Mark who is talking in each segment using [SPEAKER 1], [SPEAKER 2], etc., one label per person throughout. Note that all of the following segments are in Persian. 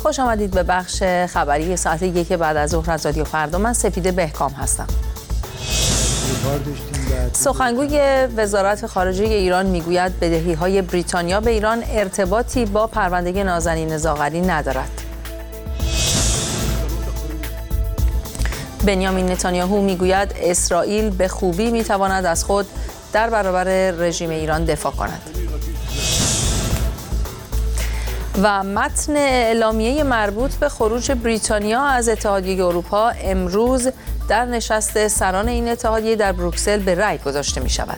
[SPEAKER 1] خوش آمدید به بخش خبری ساعت 1 بعد از ظهر از رادیو فردا. من سپیده بهکام هستم. سخنگوی وزارت خارجه ایران میگوید بدهی‌های بریتانیا به ایران ارتباطی با پرونده نازنین زاغری ندارد. بنیامین نتانیاهو میگوید اسرائیل به خوبی میتواند از خود در برابر رژیم ایران دفاع کند. و متن اعلامیه مربوط به خروج بریتانیا از اتحادیه اروپا امروز در نشست سران این اتحادیه در بروکسل به رأی گذاشته می شود.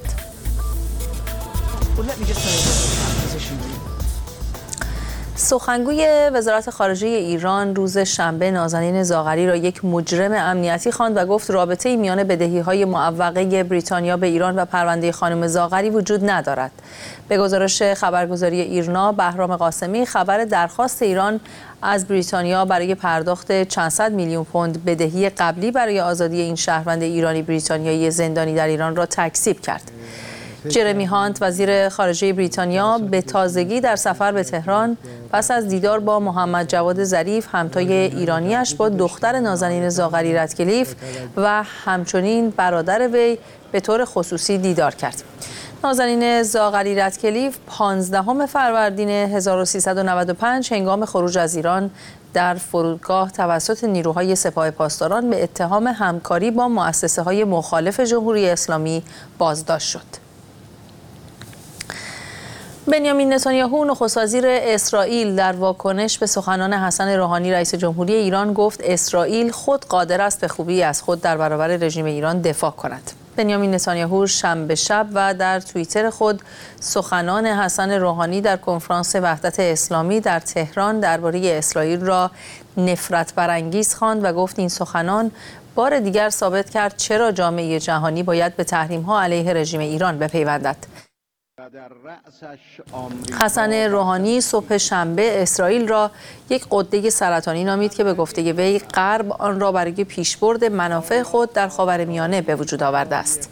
[SPEAKER 1] سخنگوی وزارت خارجه ایران روز شنبه نازنین زاغری را یک مجرم امنیتی خواند و گفت رابطه‌ای میان بدهی‌های معوقه بریتانیا به ایران و پرونده خانم زاغری وجود ندارد. به گزارش خبرگزاری ایرنا، بهرام قاسمی خبر درخواست ایران از بریتانیا برای پرداخت چند صد میلیون پوند بدهی قبلی برای آزادی این شهروند ایرانی بریتانیایی زندانی در ایران را تکذیب کرد. جرمی هانت وزیر خارجه بریتانیا به تازگی در سفر به تهران پس از دیدار با محمد جواد ظریف همتای ایرانیش با دختر نازنین زاغری رتکلیف و همچنین برادر وی به طور خصوصی دیدار کرد. نازنین زاغری رتکلیف 15 فروردین 1395 هنگام خروج از ایران در فرودگاه توسط نیروهای سپاه پاسداران به اتهام همکاری با مؤسسه‌های مخالف جمهوری اسلامی بازداشت شد. بنیامین نتانیاهو نخست وزیر اسرائیل در واکنش به سخنان حسن روحانی رئیس جمهوری ایران گفت اسرائیل خود قادر است به خوبی از خود در برابر رژیم ایران دفاع کند. بنیامین نتانیاهو شنبه شب و در توییتر خود سخنان حسن روحانی در کنفرانس وحدت اسلامی در تهران درباره اسرائیل را نفرت برانگیز خواند و گفت این سخنان بار دیگر ثابت کرد چرا جامعه جهانی باید به تحریم‌ها علیه رژیم ایران بپیوندد. حسن روحانی صبح شنبه اسرائیل را یک غده سرطانی نامید که به گفته وی غرب آن را برای پیشبرد منافع خود در خاورمیانه به وجود آورده است.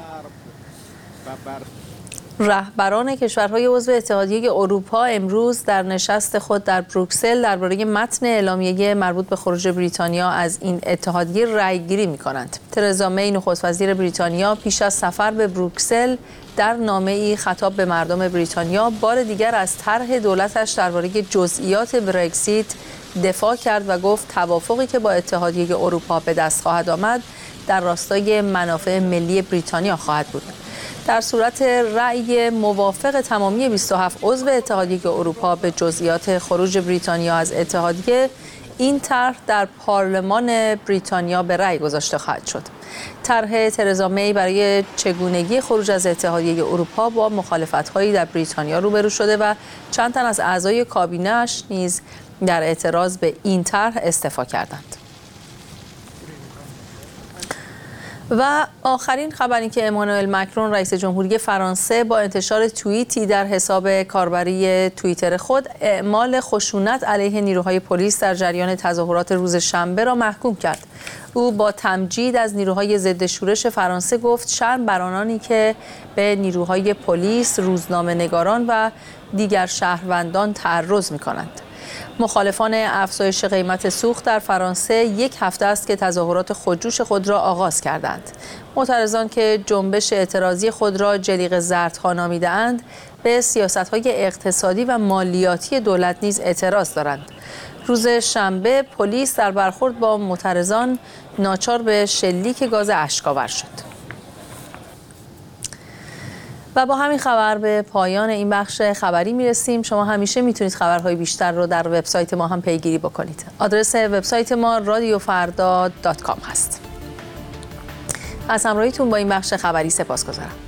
[SPEAKER 1] رهبران کشورهای عضو اتحادیه اروپا امروز در نشست خود در بروکسل درباره متن اعلامیه مربوط به خروج بریتانیا از این اتحادیه رأی‌گیری می‌کنند. ترزا می نخست وزیر بریتانیا پیش از سفر به بروکسل در نامه‌ای خطاب به مردم بریتانیا بار دیگر از طرح دولتش درباره جزئیات برگزیت دفاع کرد و گفت توافقی که با اتحادیه اروپا به دست خواهد آمد در راستای منافع ملی بریتانیا خواهد بود. در صورت رأی موافق تمامی 27 عضو اتحادیه اروپا به جزئیات خروج بریتانیا از اتحادیه، این طرح در پارلمان بریتانیا به رأی گذاشته خواهد شد. طرح ترزا می برای چگونگی خروج از اتحادیه اروپا با مخالفت‌هایی در بریتانیا روبرو شده و چند تن از اعضای کابینه‌اش نیز در اعتراض به این طرح استعفا کردند. و آخرین خبری که امانوئل مکرون رئیس جمهوری فرانسه با انتشار توییتی در حساب کاربری توییتر خود اعمال خشونت علیه نیروهای پلیس در جریان تظاهرات روز شنبه را محکوم کرد. او با تمجید از نیروهای ضد شورش فرانسه گفت شرم بر آنانی که به نیروهای پلیس، روزنامه‌نگاران و دیگر شهروندان تعرض می‌کنند. مخالفان افزایش قیمت سوخت در فرانسه یک هفته است که تظاهرات خودجوش خود را آغاز کردند. معترضان که جنبش اعتراضی خود را جلیقه زردها نامیده‌اند، به سیاست‌های اقتصادی و مالیاتی دولت نیز اعتراض دارند. روز شنبه پلیس در برخورد با معترضان ناچار به شلیک گاز اشک‌آور شد. و با همین خبر به پایان این بخش خبری میرسیم. شما همیشه میتونید خبرهای بیشتر رو در وبسایت ما هم پیگیری بکنید. آدرس وبسایت ما radiofarda.com هست. از همراهیتون با این بخش خبری سپاسگزارم.